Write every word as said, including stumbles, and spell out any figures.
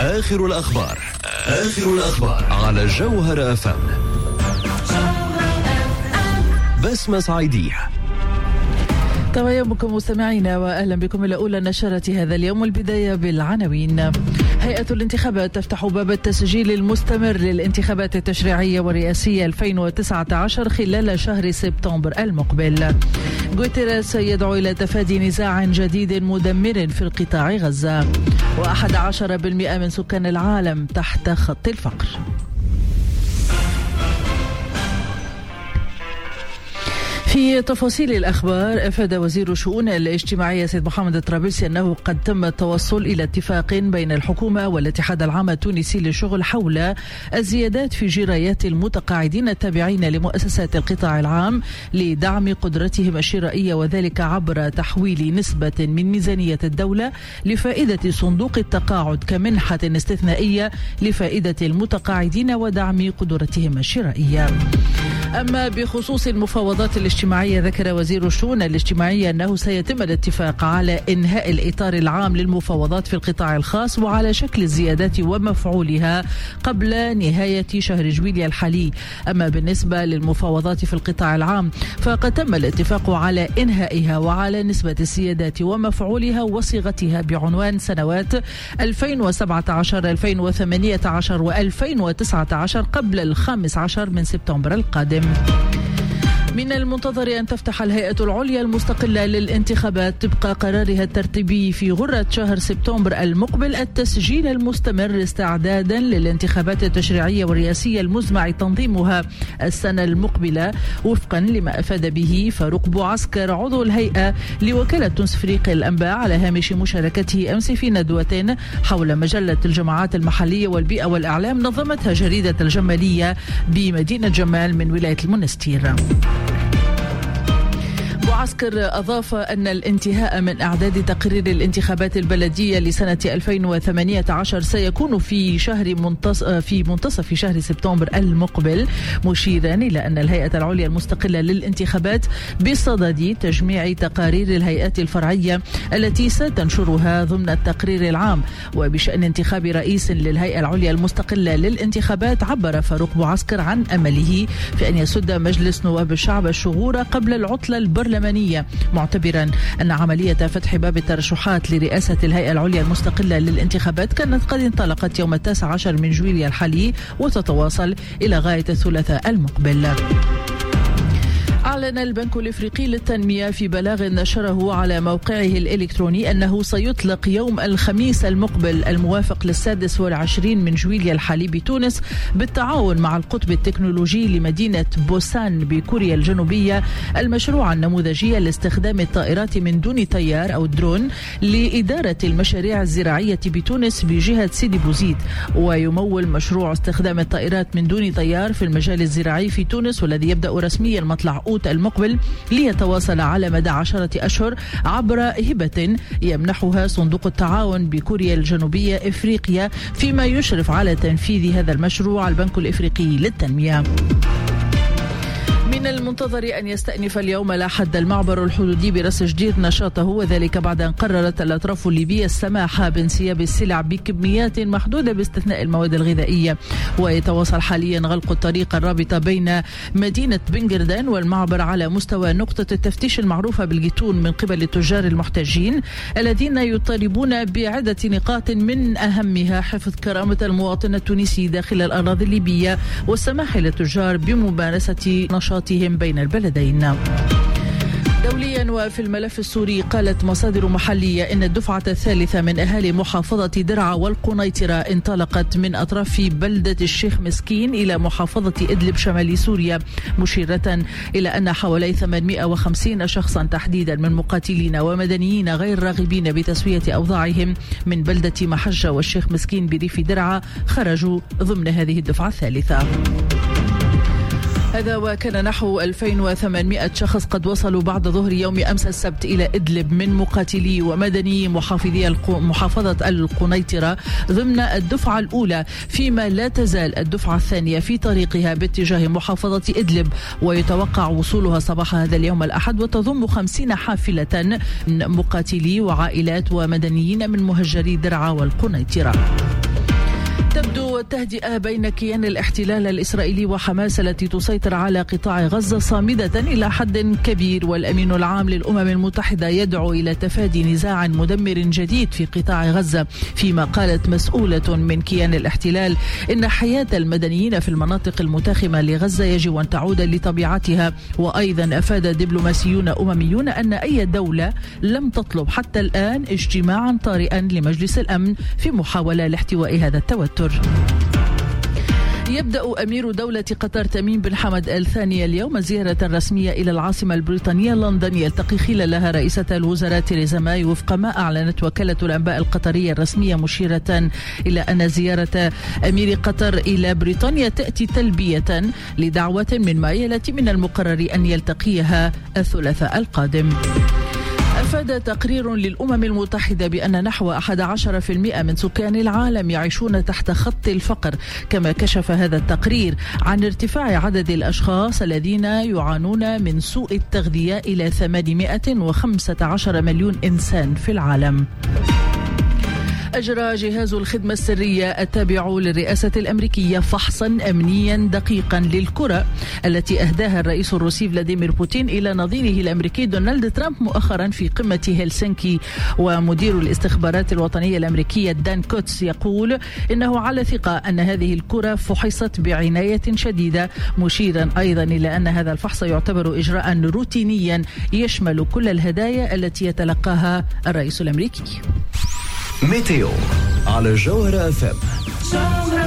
آخر الأخبار آخر الأخبار على جوهر أف أم. بسمة صعيدية. تمام بكم مستمعينا وأهلا بكم إلى أولى نشرة هذا اليوم. البداية بالعناوين. هيئة الانتخابات تفتح باب التسجيل المستمر للانتخابات التشريعية والرئاسية ألفين وتسعة عشر خلال شهر سبتمبر المقبل. غوتيريس يدعو إلى تفادي نزاع جديد مدمر في القطاع غزة. وأحد عشر بالمئة من سكان العالم تحت خط الفقر. في تفاصيل الأخبار، أفاد وزير الشؤون الاجتماعية سيد محمد الطرابلسي أنه قد تم التوصل إلى اتفاق بين الحكومة والاتحاد العام التونسي للشغل حول الزيادات في جرايات المتقاعدين التابعين لمؤسسات القطاع العام لدعم قدرتهم الشرائية، وذلك عبر تحويل نسبة من ميزانية الدولة لفائدة صندوق التقاعد كمنحة استثنائية لفائدة المتقاعدين ودعم قدرتهم الشرائية. أما بخصوص المفاوضات الاجتماعية، ذكر وزير الشؤون الاجتماعية أنه سيتم الاتفاق على إنهاء الإطار العام للمفاوضات في القطاع الخاص وعلى شكل الزيادات ومفعولها قبل نهاية شهر جويليا الحالي. أما بالنسبة للمفاوضات في القطاع العام فقد تم الاتفاق على إنهائها وعلى نسبة الزيادات ومفعولها وصيغتها بعنوان سنوات ألفين وسبعة عشر ألفين وثمانية عشر وألفين وتسعة عشر قبل الخامس عشر من سبتمبر القادم. من المنتظر أن تفتح الهيئة العليا المستقلة للانتخابات طبق قرارها الترتيبي في غرة شهر سبتمبر المقبل التسجيل المستمر استعدادا للانتخابات التشريعية والرئاسية المزمع تنظيمها السنة المقبلة، وفقا لما أفاد به فاروق بوعسكر عضو الهيئة لوكالة تونس فريق الأنباء على هامش مشاركته أمس في ندوة حول مجلة الجماعات المحلية والبيئة والإعلام نظمتها جريدة الجمالية بمدينة جمال من ولاية المنستير. بوعسكر أضاف أن الانتهاء من إعداد تقرير الانتخابات البلدية لسنة ألفين وثمانية عشر سيكون في شهر منتصف في منتصف شهر سبتمبر المقبل، مشيرا إلى أن الهيئة العليا المستقلة للانتخابات بصدد تجميع تقارير الهيئات الفرعية التي ستنشرها ضمن التقرير العام. وبشأن انتخاب رئيس للهيئة العليا المستقلة للانتخابات، عبر فاروق بوعسكر عن أمله في أن يسد مجلس نواب الشعب الشغور قبل العطلة البرلمانية، معتبرا أن عملية فتح باب الترشحات لرئاسة الهيئة العليا المستقلة للانتخابات كانت قد انطلقت يوم التاسع عشر من جويليا الحالي وتتواصل إلى غاية الثلاثاء المقبل. أعلن البنك الإفريقي للتنمية في بلاغ نشره على موقعه الإلكتروني أنه سيطلق يوم الخميس المقبل الموافق للسادس والعشرين من جويليا الحالي بتونس بالتعاون مع القطب التكنولوجي لمدينة بوسان بكوريا الجنوبية المشروع النموذجي لاستخدام الطائرات من دون طيار أو درون لإدارة المشاريع الزراعية بتونس بجهة سيدي بوزيد. ويمول مشروع استخدام الطائرات من دون طيار في المجال الزراعي في تونس والذي يبدأ رسميا مطلع المقبل ليتواصل على مدى عشرة أشهر عبر هبة يمنحها صندوق التعاون بكوريا الجنوبية إفريقيا، فيما يشرف على تنفيذ هذا المشروع البنك الإفريقي للتنمية. من المنتظر أن يستأنف اليوم الأحد المعبر الحدودي برأس جدير نشاطه، وذلك بعد أن قررت الأطراف الليبية السماح بانسياب السلع بكميات محدودة باستثناء المواد الغذائية. ويتواصل حاليا غلق الطريق الرابطة بين مدينة بنجردان والمعبر على مستوى نقطة التفتيش المعروفة بالجيتون من قبل التجار المحتجين الذين يطالبون بعدة نقاط، من أهمها حفظ كرامة المواطن التونسي داخل الأراضي الليبية والسماح للتجار بممارسة نشاط بين البلدين. دوليا وفي الملف السوري، قالت مصادر محلية إن الدفعة الثالثة من أهالي محافظة درعا والقنيطرة انطلقت من أطراف بلدة الشيخ مسكين إلى محافظة إدلب شمال سوريا، مشيرة إلى أن حوالي ثمانمئة وخمسين شخصا تحديدا من مقاتلين ومدنيين غير راغبين بتسوية أوضاعهم من بلدة محجة والشيخ مسكين بريف درعا خرجوا ضمن هذه الدفعة الثالثة. هذا وكان نحو ألفين وثمانمئة شخص قد وصلوا بعد ظهر يوم أمس السبت إلى إدلب من مقاتلي ومدني محافظي محافظة القنيطرة ضمن الدفعة الأولى، فيما لا تزال الدفعة الثانية في طريقها باتجاه محافظة إدلب، ويتوقع وصولها صباح هذا اليوم الأحد، وتضم خمسين حافلة من مقاتلي وعائلات ومدنيين من مهجري درعا والقنيطرة. تبدو التهدئة بين كيان الاحتلال الإسرائيلي وحماس التي تسيطر على قطاع غزة صامدة إلى حد كبير، والأمين العام للأمم المتحدة يدعو إلى تفادي نزاع مدمر جديد في قطاع غزة، فيما قالت مسؤولة من كيان الاحتلال إن حياة المدنيين في المناطق المتاخمة لغزة يجب أن تعود لطبيعتها. وأيضا أفاد دبلوماسيون أمميون أن أي دولة لم تطلب حتى الآن اجتماعا طارئا لمجلس الأمن في محاولة لاحتواء هذا التوتر. يبدأ أمير دولة قطر تميم بن حمد آل ثاني اليوم زيارة رسمية إلى العاصمة البريطانية لندن، يلتقي خلالها رئيسة الوزراء تيريزا ماي وفق ما أعلنت وكالة الأنباء القطرية الرسمية، مشيرة إلى أن زيارة أمير قطر إلى بريطانيا تأتي تلبية لدعوة من ماي التي من المقرر أن يلتقيها الثلاثاء القادم. أفاد تقرير للأمم المتحدة بأن نحو أحد عشر بالمئة من سكان العالم يعيشون تحت خط الفقر، كما كشف هذا التقرير عن ارتفاع عدد الأشخاص الذين يعانون من سوء التغذية إلى ثمانمئة وخمسة عشر مليون إنسان في العالم. أجرى جهاز الخدمة السرية التابع للرئاسة الأمريكية فحصا أمنيا دقيقا للكرة التي أهداها الرئيس الروسي فلاديمير بوتين إلى نظيره الأمريكي دونالد ترامب مؤخرا في قمة هلسنكي. ومدير الاستخبارات الوطنية الأمريكية دان كوتس يقول إنه على ثقة أن هذه الكرة فحصت بعناية شديدة، مشيرا أيضا إلى أن هذا الفحص يعتبر إجراء روتينيا يشمل كل الهدايا التي يتلقاها الرئيس الأمريكي. ميتيو على جوهرة اف ام.